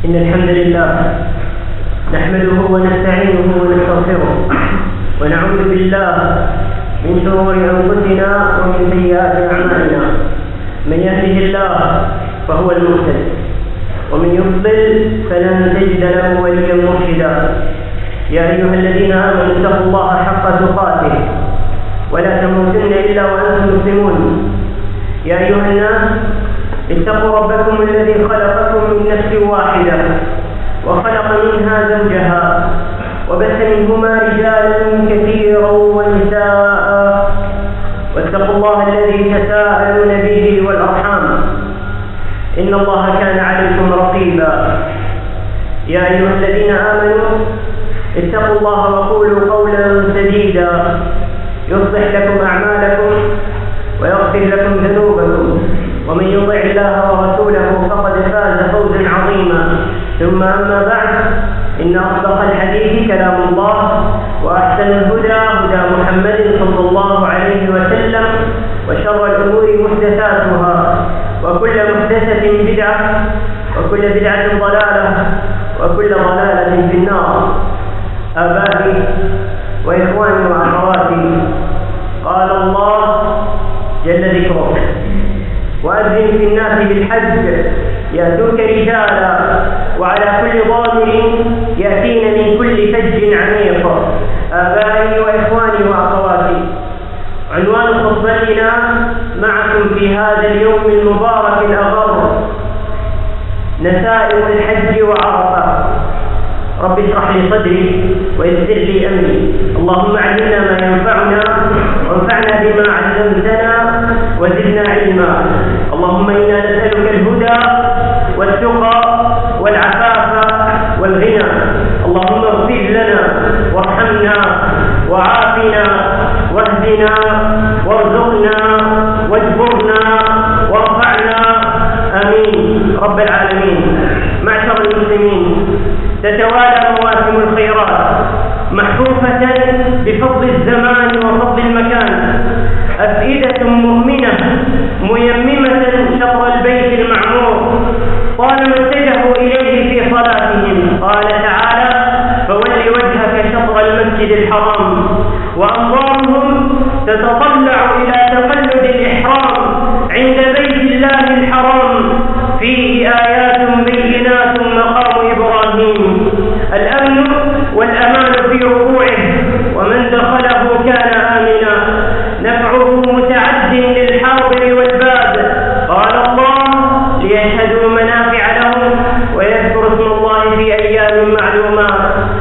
إن الحمد لله نحمده ونستعينه ونستغفره ونعوذ بالله من شرور أنفسنا ومن سيئات أعمالنا. من يهده الله فهو المهتد ومن يضلل فلن تجد له وليا مرشدا. يا أيها الذين آمنوا اتقوا الله حق تقاته ولا تموتن إلا وأنتم مسلمون. يا أيها الناس اتقوا ربكم الذي خلقكم من نفس واحدة وخلق منها زوجها وبث منهما رجالا كثيرا ونساء واتقوا الله الذي تساءلون به والأرحام إن الله كان عليكم رقيبا. يا أيها الذين آمنوا اتقوا الله وقولوا قولا سديدا يصلح لكم أعمالكم ويغفر لكم ذنوبكم ومن يطع الله ورسوله فقد فاز فوزا عظيما. ثم أما بعد إن أصدق الحديث كلام الله وأحسن الهدى هدى محمد صلى الله عليه وسلم وشر الأمور محدثاتها وكل محدثة بدعة وكل بدعة ضلالة وكل ضلالة في النار. آبائي وإخواني وأخواتي، قال الله جل ذكره: وأذن في الناس بالحج يأتوك رجالا وعلى كل ضامر يأتين من كل فج عميق. آبائي وإخواني وأخواتي، عنوان خطبتنا معكم في هذا اليوم المبارك الأغر نسائم الحج وعرفة. رب اشرح لي صدري ويسر لي أمري. اللهم علمنا ما ينفعنا وانفعنا بما علمتنا وزدنا علما. اللهم إنا نسألك الهدى والتقى والعفاف والغنى. اللهم اغفر لنا وارحمنا وعافنا واهدنا وارزقنا واجبرنا وارفعنا، آمين رب العالمين. معشر المسلمين، تتوالى مواسم الخيرات محفوفة بفضل الزمان وفضل المكان. أفئدة مؤمنة ميممة شطر البيت المعمور طالما اتجهوا إليه في صلاتهم. قال تعالى: فول وجهك شطر المسجد الحرام. وأنظارهم تتطلع إلى تقلد الإحرام عند بيت الله الحرام فيه آيات بينات مقام إبراهيم. الأمن والأمان في ركوعه ومن دخله كان آمنا. نفعه متعد للحاضر والباد. قال الله: ليشهدوا منافع لهم ويذكروا اسم الله في أيام معلومات.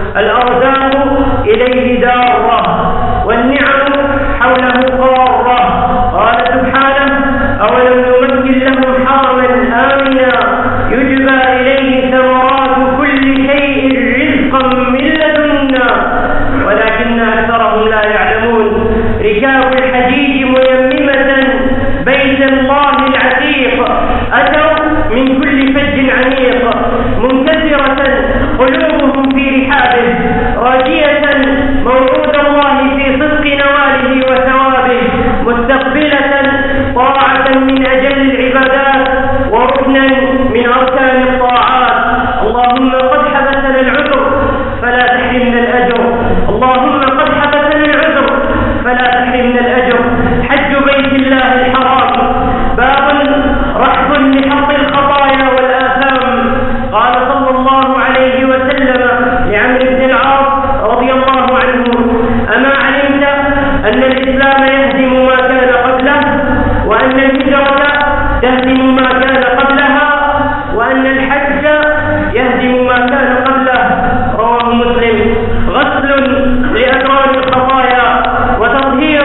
الأرزاق إليه دارة والنعم حوله قارة. قال سبحانه: أولم نمكن لهم حرما آمنا يجبى إليه ثمرات كل شيء رزقا من لدنا ولكن أكثرهم لا يعلمون. ركاب الحجيج ميممة بيت الله العتيق أتوا من كل فج عميق منكسرة قلوبهم في رحابه راجية موعود الله في صدق نواله وثوابه مستقبلة طاعة من أجل العبادات وركنا من أركان الطاعات. اللهم قد حبسنا العذر فلا تحرمنا الأجر. اللهم قد حبسنا العذر فلا تحرمنا الأجر. حج بيت الله الحرام باب رحب لحط الخطايا والآثام. قال صلى الله عليه وسلم لعمرو بن العاص رضي الله عنه: أما علمت أن الإسلام يهدم ما كان قبله وأن الهجرة تهدم ما كان قبلها وأن الحج يهدم ما كان قبله؟ رواه مسلم. غسل لأدران الخطايا وتطهير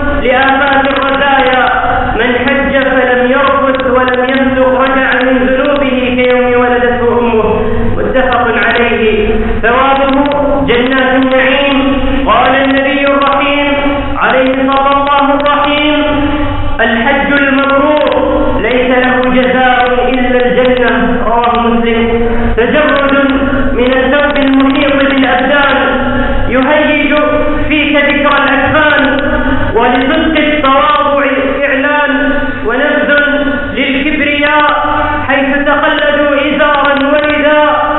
لآفات الرزايا. من حج فلم يرفث ولم يفسق رجع من ذنوبه كيوم ولدته أمه. متفق عليه. ثوابه جنات النعيم. قال النبي الرحيم عليه صلى الله الرحيم: الحج المبرور ليس له جزاء إلا الجنة. رواه مسلم. تجرد من الثوب المحيط بالأبدان يهيج فيك ذكر الأكفان ولصدق التواضع إعلان ونبذ للكبرياء حيث تقلدوا إزارا ورداء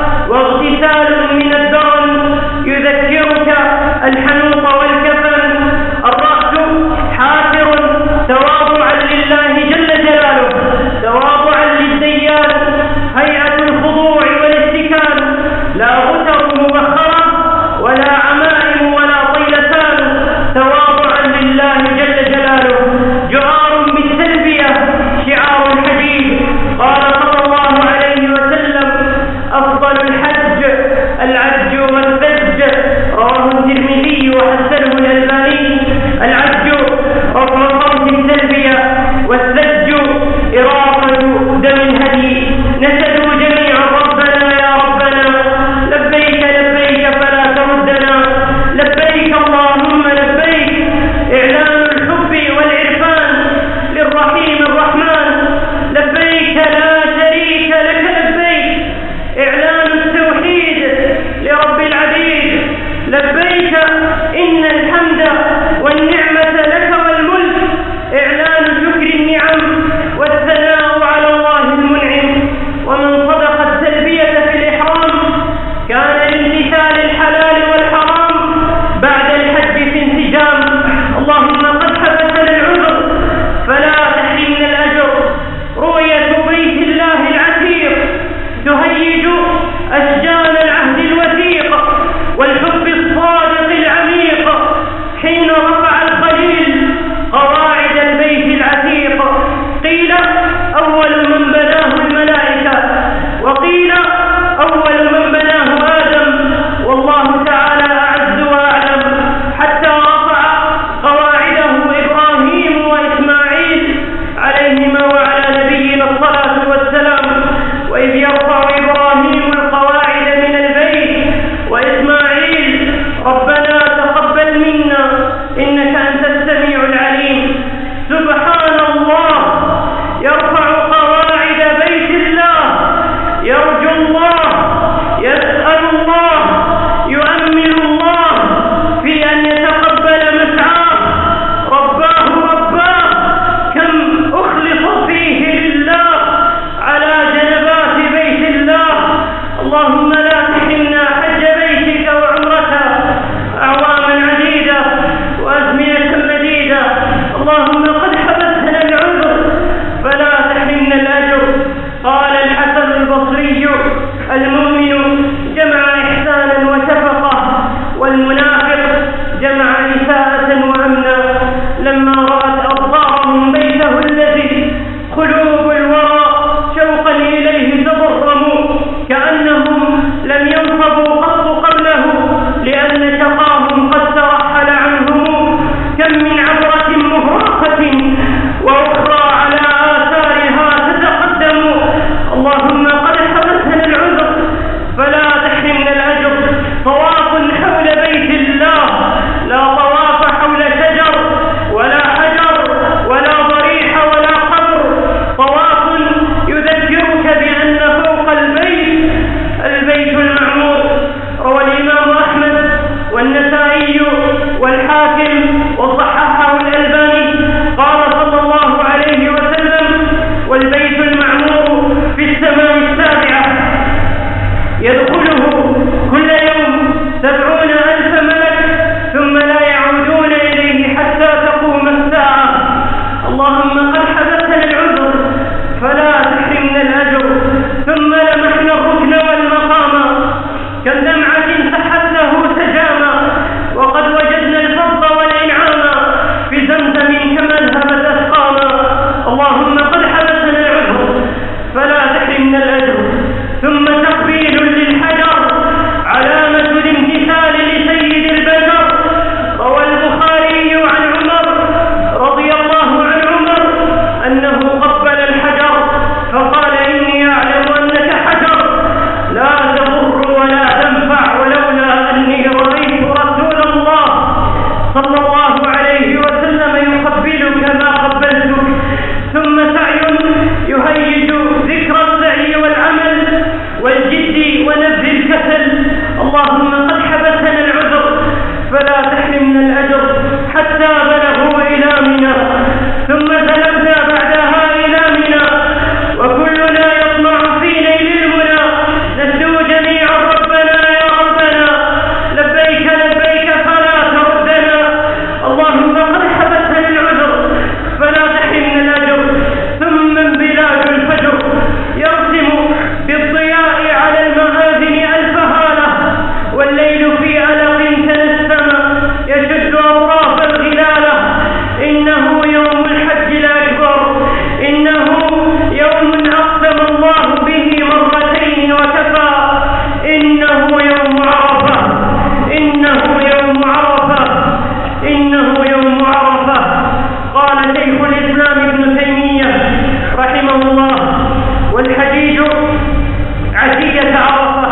ثم لمحنا الركن والمقام كالدمعة سحت له سجاما وقد وجدنا الفضل والإنعام في زمزم كما الهمت أسقاما اللهم قد حبسنا العذر فلا تحرمنا الأجر ثم تقبيل للحجر علامة الامتثال لسيد البشر روى البخاري عن عمر رضي الله عن عمر أنه قبل الحجر فقال إني أعلم أنك حجر لا تضر ولا تنفع ولولا أني رأيت رسول الله صلى الله عليه وسلم يقبلك ما قبلتك ثم سعي يهيج ذكر السعي والعمل والجد ونبذ الكسل اللهم قد حبسنا العذر فلا تحرمنا الأجر حتى بلغوا إلى منى ثم ذهبنا بعدها إلى منى وكلنا يطمع في نيل المنى نسجو جميعا ربنا يا ربنا لبيك لبيك فلا تردنا اللهم قد حبسنا العذر فلا تحرمنا الأجر ثم انبلاج الفجر يرسم بالضياء على المآذن ألف هالة والليل في ألق تنسم يشد أطراف الغلالة إنه يوم الحج الأكبر إنه يوم أقسم الله به مرتين وكفى إنه يوم عرفة إنه يوم عرفة إنه يوم عرفة قال شيخ الإسلام ابن تيمية رحمه الله والحجيج عشية عرفة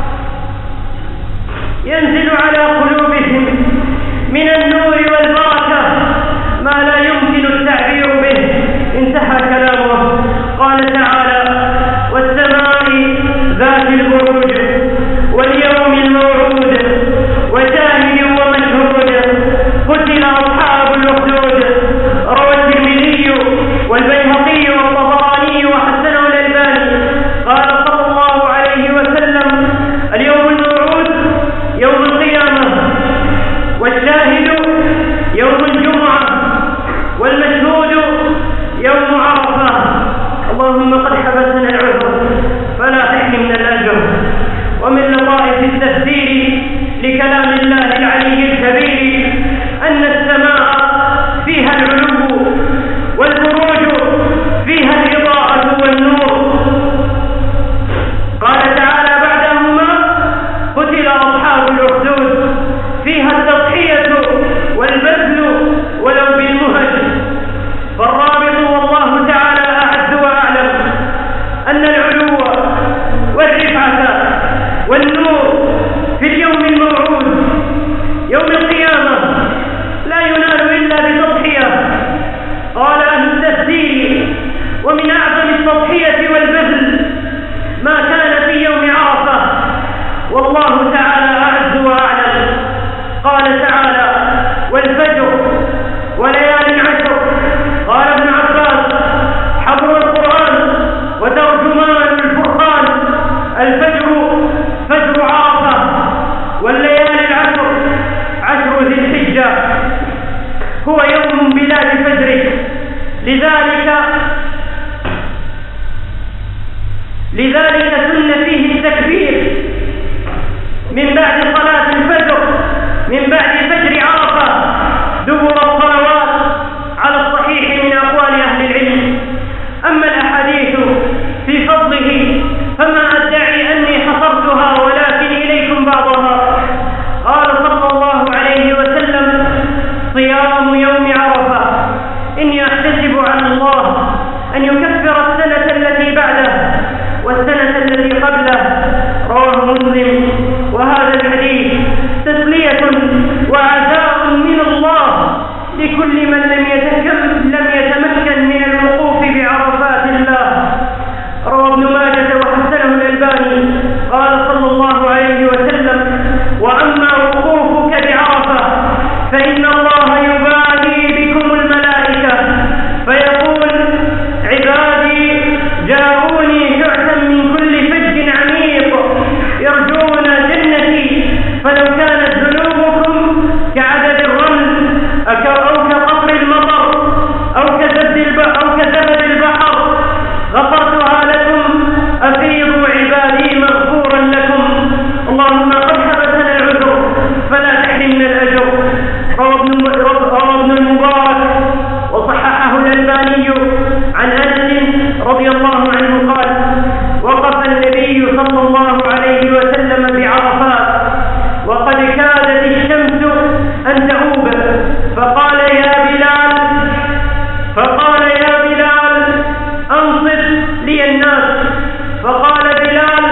ينزل على قلوبهم من النور والبركة ما لا يمكن التعبير به انتهى كلامه قال تعالى والسماء ذات البروج واليوم الموعود وشاهد ومشهود قتل أصحاب الأخدود روى الترمذي والبيهقي والطبراني وحسنه الألباني قال صلى الله عليه وسلم اليوم الموعود يوم القيامة والشاهد يوم الجمعة والمشهود يوم عرفة اللهم قد حبسنا العذر فلا تحرمنا الأجر ومن لطائف التفسير لكلام الله العلي الكبير أن السماء فيها العلو والبروج فيها الإضاءة والنور قال تعالى بعدهما قتل أصحاب الأخدود فيها التضحية والبذل ولو بالمهج فالرابط والله تعالى أعز وأعلم أن العلو والرفعة والنور في اليوم الموعود يوم القيامة لا ينال إلا بتضحية قال أهل التفسير ومن أعظم التضحية والبذل ما كان في يوم عرفة والله تعالى أعز وأعلم قال تعالى والفجر وليال عشر قال ابن عباس حبر القرآن وترجمان الفرقان الفجر فجر عرفة والليالي العشر عشر ذي الحجة هو يوم بلاد فجره لذلك سن فيه التكبير من بعد صلاة الفجر من بعد فجر عرفة دبر الصلوات على الصحيح من أقوال أهل العلم أما الأحاديث في فضله فما أدعي أني حصرتها ولكن إليكم بعضها قال صلى الله عليه وسلم صيام يوم عرفة إني أحتسب على الله أن يكفر السنة التي بعده والسنة التي قبله رواه مسلم وهذا الحديث تسلية وعزاء من الله لكل من لم يتمكن من الوقوف بعرفات الله روى ابن ماجه وحسنه الألباني قال صلى الله عليه وسلم وأما وقوفك بعرفة فإن الله يباهي بكم الملائكة فيقول عبادي جاءوني شعثا من كل فج عميق يرجون جنتي فلو كانت ذنوبكم كعدد الرمل أو كقطر المطر فقال بلال: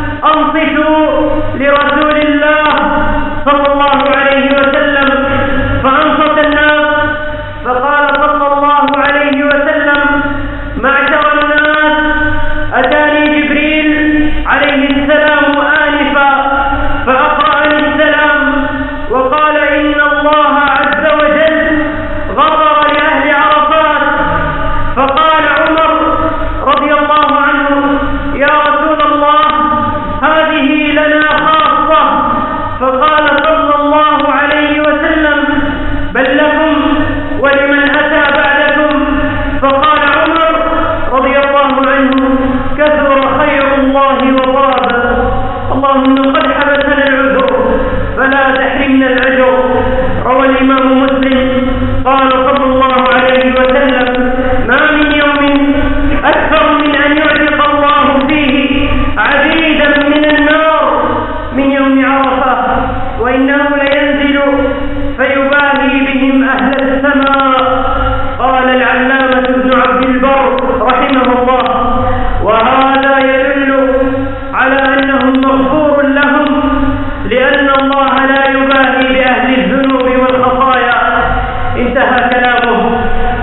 أنصتوا لرسول الله صلى الله عليه وسلم، فأنصت الناس. فقال صلى الله عليه وسلم: معشر الناس، أتاني جبريل عليه السلام آنفا فأقرأني السلام وقال: إن الله عز وجل غفر لأهل عرفات. فقال عمر رضي الله عنه: يا رسول الله، هذه لنا خاصة. فقال صلى الله عليه وسلم: بل لكم ولمن أتى بعدكم. فقال عمر رضي الله عنه: كثر خير الله وطاب. اللهم قد حبسنا العذر فلا تحرمنا الأجر. روى الإمام مسلم قال صلى الله عليه وسلم: ما من يوم أكثر من أن يعتق الله فيه عبيدا من النار من يوم عرفة، وإنه لينزل فيباهي بهم أهل السماء. قال العلامة ابن عبد البر رحمه الله: وهذا يدل على أنهم مغفور لهم، لأن الله لا يباهي بأهل الذنوب والخطايا. انتهى كلامه.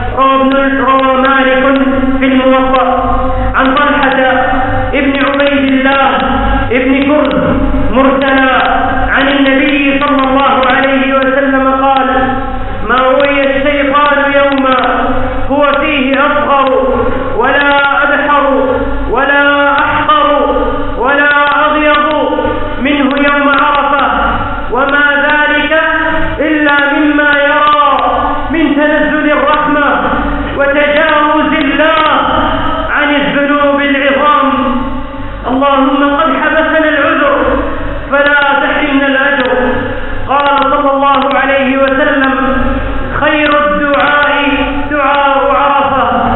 روى مالك في الموطأ عن طلحة ابن عبيد الله ابن كرز مرسلا عن النبي صلى الله عليه وسلم قال: ما روي الشيطان يوما هو فيه أصغر ولا أبحر ولا أحقر ولا أغيض منه يوم عرفة، وما ذلك إلا مما يرى من تنزل الرحمة وتجاوز الله عن الذنوب العظام. اللهم قد حبسنا العذر فلا تحرمنا الأجر. قال صلى الله عليه وسلم: خير الدعاء دعاء عرفة،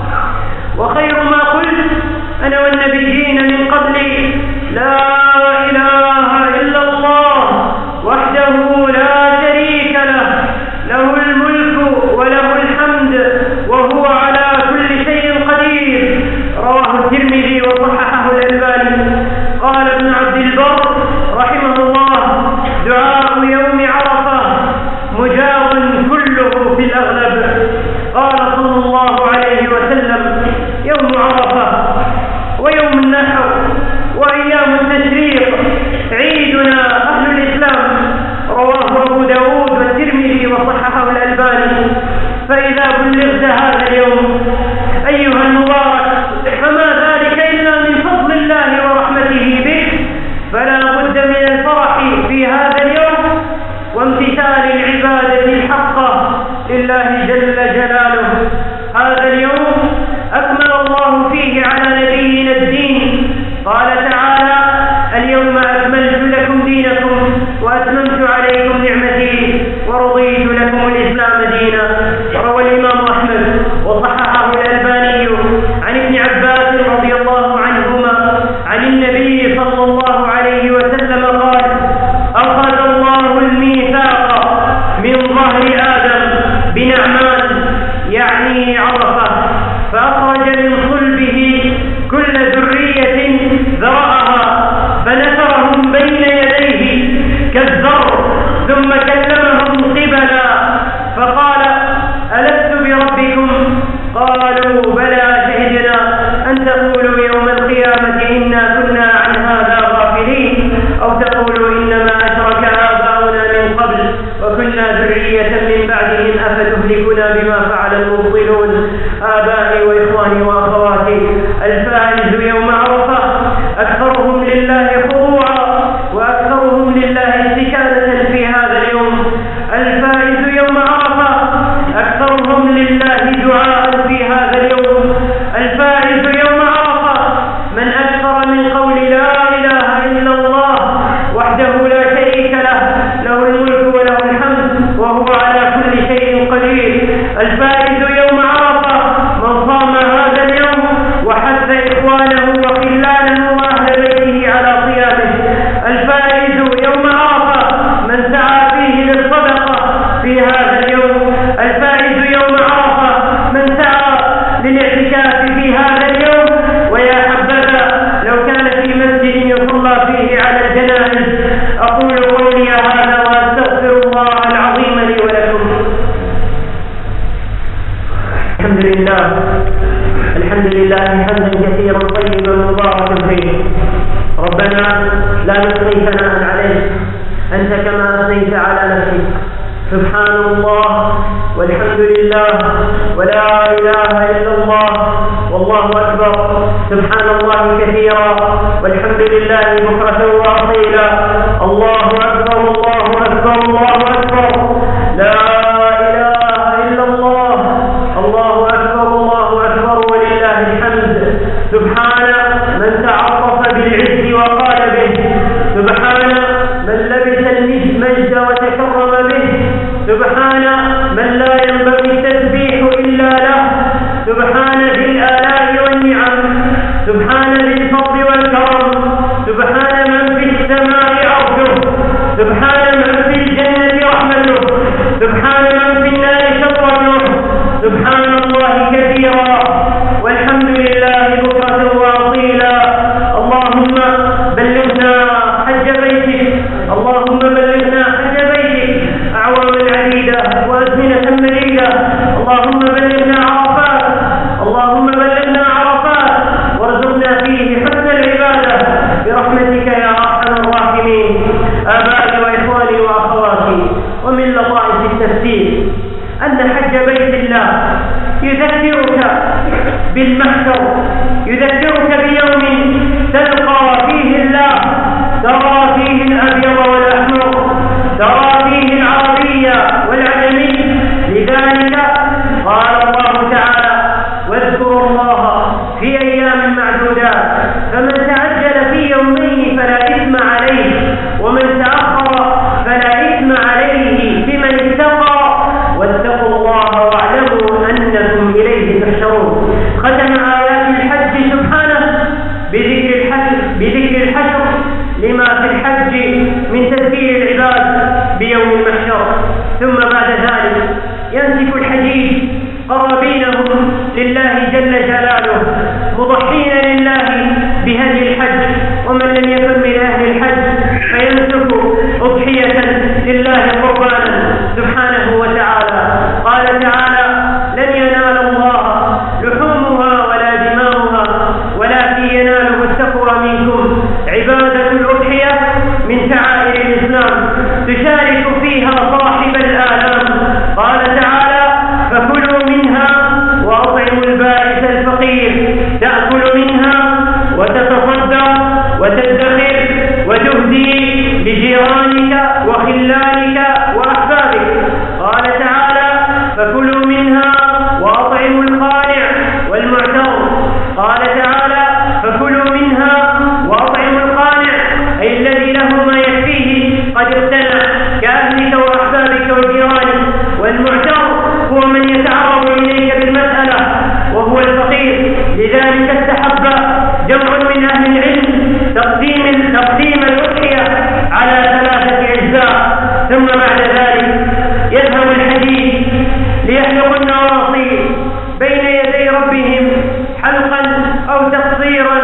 وخير ما قلت أنا والنبيين من قبلي: لا إله إلا الله وحده لا شريك له، له الملك وله الحمد وهو على كل شيء قدير. رواه الترمذي وصححه الألباني. قال ابن عبد البر رحمه الله: دعاء يوم عرفة مجاب كله في الأغلب. قال صلى الله عليه وسلم: يوم عرفة ويوم النحر وأيام التشريق عيدنا أهل الإسلام. رواه أبو داود والترمذي وصححه الألباني. فإذا بلغت هذا اليوم أيها المبارك فما ذلك إلا من فضل الله ورحمته بك، فلا بد من الفرح في هذا اليوم وامتثال العبادة الحقة لله جل جلاله. هذا اليوم أكمل الله فيه على نبينا الدين. قال تعالى: اليوم أكملت لكم دينكم وأتممت عليكم نعمتي ورضيت لكم الإسلام دينا. روى الإمام أحمد وصححه الألباني عن ابن عباس رضي الله عنهما عن النبي صلى الله عليه وسلم قال: أخذ الله الميثاق من ظهر آدم بنعمان، يعني عرفة، فأخرج من صلبه كل ذرية ذرأها فنثرهم بين يديه كالذر، ثم كلمهم قبلا فقال: ألست بربكم؟ قالوا: بلى، شهدنا أن تقولوا يوم القيامة إنا كنا عن هذا غافلين. ربنا لا نحصي ثناء عليك أنت كما أثنيت على نفسك. سبحان الله والحمد لله ولا إله إلا الله والله أكبر. سبحان الله كثيرا والحمد لله بكرة وأصيلا. الله أكبر الله أكبر الله أكبر. لا إله إلا الله. الله أكبر الله أكبر ولله الحمد. سبحان من تعرف بالعز وقال به. سبحان من لبس المجد وتكرم به. سبحان من لا ينبغي التسبيح إلا له. سبحان ذي الآلاء والنعم. سبحان ذي الفضل والكرم. سبحان من في السماء عرشه. سبحان من في الجنة رحمته. سبحان من في النار شطرته. سبحان الله كثيرا والحمد لله بكرة وأصيلا. اللهم بلغنا حج بيتك. اللهم بلغنا حج بيتك أعواما عديدة وأزمنة مديدة. اللهم بلغنا عرفات. اللهم بلغنا عرفات وارزقنا فيه حسن العبادة برحمتك يا أرحم الراحمين. آبائي وإخواني وأخواتي، ومن لطائف التفسير أن حج بيت الله يذكرك بالمحشر، يذكرك بيوم تلقى فيه الله، ترى فيه الأبيض والأحمر، ترى فيه العربي والعجمي. لذلك قال الله تعالى: واذكروا الله في أيام معدودات، فمن تعجل في يومين فلا إثم عليه، ومن تأخر فلا إثم عليه بمن اتقى. واتقوا الله واعلموا أنكم إليه تحشرون. ختم آيات الحج سبحانه بذكر الحشر لما في الحج من تذكير العباد بيوم المحشر. ثم بعد ذلك يمسك الحجيج قرابينهم لله جل جلاله مضحين لله بهدي الحج. ومن لم يكن من أهل الحج فيمسك أضحية لله قربانا سبحانه وتعالى. قال تعالى: لن ينال الله لحومها ولا دماؤها ولكن يناله التقوى منكم. عبادة الأضحية من شعائر الإسلام تشارك فيها صاحب الآلام. قال تعالى: فكلوا منها وأطعموا البائس الفقير. تأكل منها وتتصدق وتدخر وتهدي لجيرانك وخلانك وأحبابك. قال تعالى: فكلوا منها وأطعموا القانع والمعتر. قال تعالى: فكلوا منها وأطعموا القانع، أي الذي له ما يكفيه قد اقتنع كأهلك وأحبابك وجيرانك. والمعتر هو من يتعرض إليك بالمسألة وهو الفقير. لذلك استحب جمع من أهل العلم تقديم الأضحية على 3 أجزاء. ثم بعد ذلك يذهب الحديث ليحلق النواصي بين يدي ربهم حلقا أو تقصيرا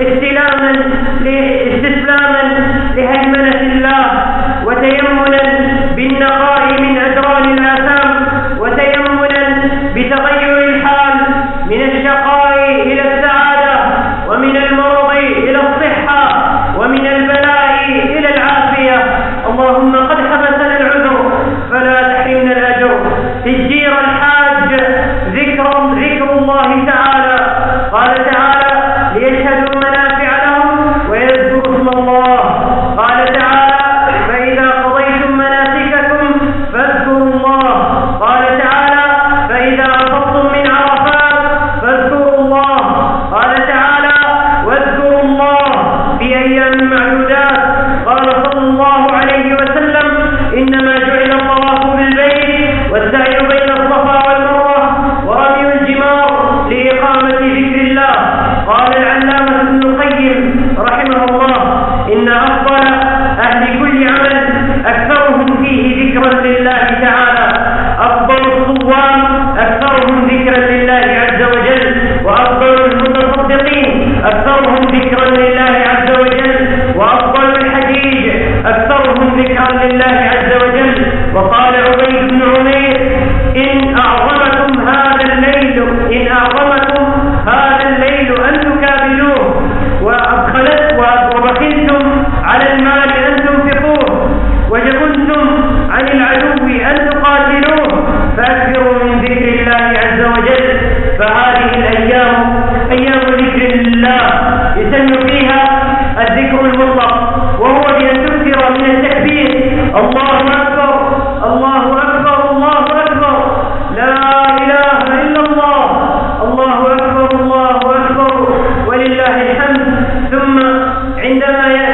استسلاما لهيمنة الله، وتيمنا بالنقاء من أدران الآثام، وتيمنا بتغير الحال من الشقاء إلى السعادة، ومن المرض إلى الصحة، ومن البلاء إلى العافية. اللهم قد حبسنا العذر فلا تحرمنا الأجر. تسجير الحاج ذكر الله تعالى. قال تعالى: ليشهدوا منافع لهم ويذكروا اسم الله. قال تعالى: فإذا قضيتم مناسككم فاذكروا الله. قال تعالى: فإذا أفضتم من عرفات فاذكروا الله. قال تعالى: واذكروا الله في أيام معدودات. قال صلى الله عليه وسلم: إنما جعل الطواف بالبيت والسعي بين الصفا والمروة ورمي الجمار لإقامة ذكر الله. قال العلامة ابن القيم رحمه الله: إن أفضل أهل كل عمل أكثرهم فيه ذكرا لله تعالى. أفضل الصوام أكثرهم ذكرا لله عز وجل، وأفضل المتصدقين أكثرهم ذكرا لله عز وجل، وأفضل الحجيج أكثرهم ذكرا لله عز وجل. وقال عبيد بن عمير: إن أعظمكم هذا الليل أن تكابدوه وبخلتم الله أكبر الله أكبر الله أكبر، لا إله إلا الله، الله أكبر الله أكبر ولله الحمد. ثم عندما